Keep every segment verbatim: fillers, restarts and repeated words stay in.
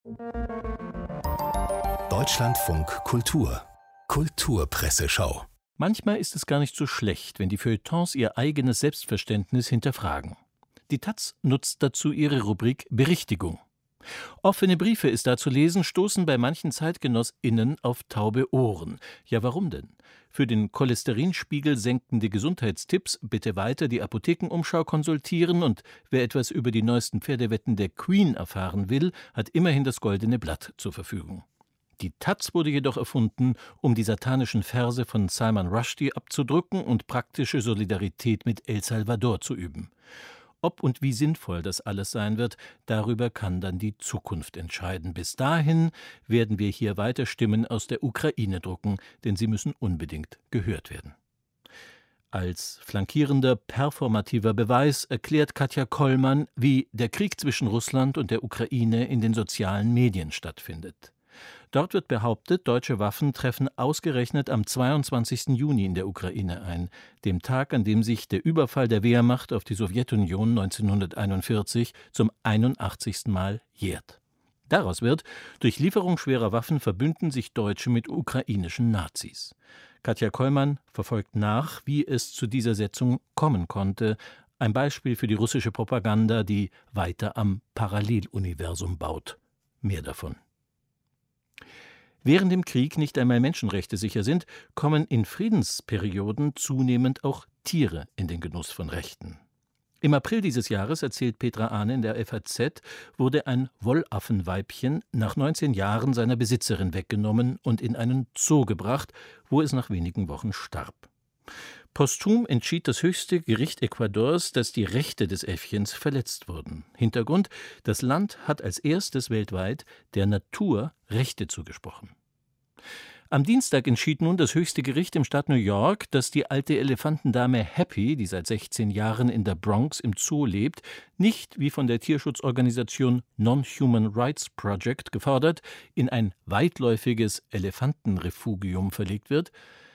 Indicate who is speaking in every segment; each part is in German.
Speaker 1: Deutschlandfunk Kultur Kulturpresseschau.
Speaker 2: Manchmal ist es gar nicht so schlecht, wenn die Feuilletons ihr eigenes Selbstverständnis hinterfragen. Die taz nutzt dazu ihre Rubrik Berichtigung. Offene Briefe ist da zu lesen, stoßen bei manchen ZeitgenossInnen auf taube Ohren. Ja, warum denn? Für den Cholesterinspiegel senkende Gesundheitstipps bitte weiter die Apothekenumschau konsultieren, und wer etwas über die neuesten Pferdewetten der Queen erfahren will, hat immerhin das Goldene Blatt zur Verfügung. Die taz wurde jedoch erfunden, um die satanischen Verse von Salman Rushdie abzudrücken und praktische Solidarität mit El Salvador zu üben. Ob und wie sinnvoll das alles sein wird, darüber kann dann die Zukunft entscheiden. Bis dahin werden wir hier weiter Stimmen aus der Ukraine drucken, denn sie müssen unbedingt gehört werden. Als flankierender, performativer Beweis erklärt Katja Kollmann, wie der Krieg zwischen Russland und der Ukraine in den sozialen Medien stattfindet. Dort wird behauptet, deutsche Waffen treffen ausgerechnet am zweiundzwanzigsten Juni in der Ukraine ein, dem Tag, an dem sich der Überfall der Wehrmacht auf die Sowjetunion neunzehnhunderteinundvierzig zum einundachtzigsten Mal jährt. Daraus wird, durch Lieferung schwerer Waffen verbünden sich Deutsche mit ukrainischen Nazis. Katja Kollmann verfolgt nach, wie es zu dieser Setzung kommen konnte. Ein Beispiel für die russische Propaganda, die weiter am Paralleluniversum baut. Mehr davon. Während im Krieg nicht einmal Menschenrechte sicher sind, kommen in Friedensperioden zunehmend auch Tiere in den Genuss von Rechten. Im April dieses Jahres, erzählt Petra Ahne in der F A Z, wurde ein Wollaffenweibchen nach neunzehn Jahren seiner Besitzerin weggenommen und in einen Zoo gebracht, wo es nach wenigen Wochen starb. Posthum entschied das höchste Gericht Ecuadors, dass die Rechte des Äffchens verletzt wurden. Hintergrund: Das Land hat als erstes weltweit der Natur Rechte zugesprochen. Am Dienstag entschied nun das höchste Gericht im Staat New York, dass die alte Elefantendame Happy, die seit sechzehn Jahren in der Bronx im Zoo lebt, nicht, wie von der Tierschutzorganisation Non-Human Rights Project gefordert, in ein weitläufiges Elefantenrefugium verlegt wird.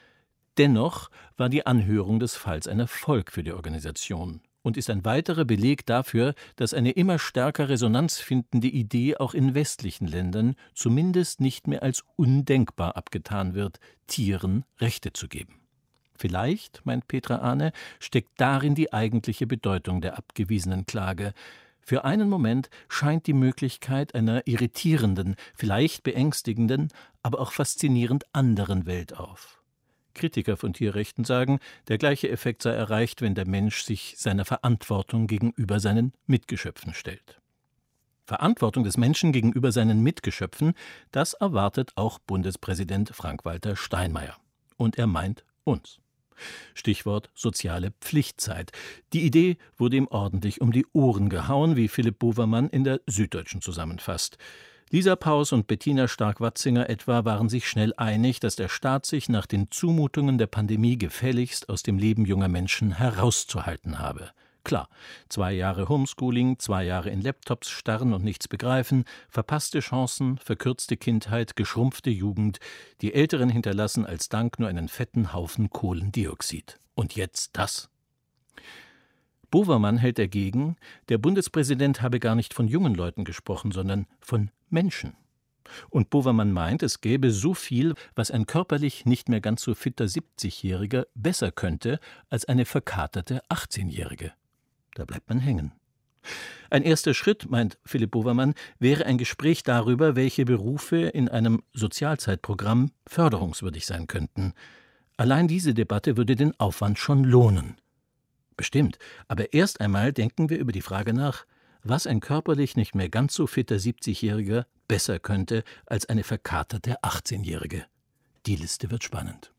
Speaker 2: Dennoch war die Anhörung des Falls ein Erfolg für die Organisation und ist ein weiterer Beleg dafür, dass eine immer stärker Resonanz findende Idee auch in westlichen Ländern zumindest nicht mehr als undenkbar abgetan wird, Tieren Rechte zu geben. Vielleicht, meint Petra Ahne, steckt darin die eigentliche Bedeutung der abgewiesenen Klage. Für einen Moment scheint die Möglichkeit einer irritierenden, vielleicht beängstigenden, aber auch faszinierend anderen Welt auf. Kritiker von Tierrechten sagen, der gleiche Effekt sei erreicht, wenn der Mensch sich seiner Verantwortung gegenüber seinen Mitgeschöpfen stellt. Verantwortung des Menschen gegenüber seinen Mitgeschöpfen, das erwartet auch Bundespräsident Frank-Walter Steinmeier. Und er meint uns. Stichwort soziale Pflichtzeit. Die Idee wurde ihm ordentlich um die Ohren gehauen, wie Philipp Bovermann in der Süddeutschen zusammenfasst. Lisa Paus und Bettina Stark-Watzinger etwa waren sich schnell einig, dass der Staat sich nach den Zumutungen der Pandemie gefälligst aus dem Leben junger Menschen herauszuhalten habe. Klar, zwei Jahre Homeschooling, zwei Jahre in Laptops starren und nichts begreifen, verpasste Chancen, verkürzte Kindheit, geschrumpfte Jugend. Die Älteren hinterlassen als Dank nur einen fetten Haufen Kohlendioxid. Und jetzt das? Bovermann hält dagegen, der Bundespräsident habe gar nicht von jungen Leuten gesprochen, sondern von Menschen. Und Bovermann meint, es gäbe so viel, was ein körperlich nicht mehr ganz so fitter siebzigjähriger besser könnte als eine verkaterte achtzehnjährige. Da bleibt man hängen. Ein erster Schritt, meint Philipp Bovermann, wäre ein Gespräch darüber, welche Berufe in einem Sozialzeitprogramm förderungswürdig sein könnten. Allein diese Debatte würde den Aufwand schon lohnen. Bestimmt, aber erst einmal denken wir über die Frage nach, was ein körperlich nicht mehr ganz so fitter siebzigjähriger besser könnte als eine verkaterte achtzehnjährige. Die Liste wird spannend.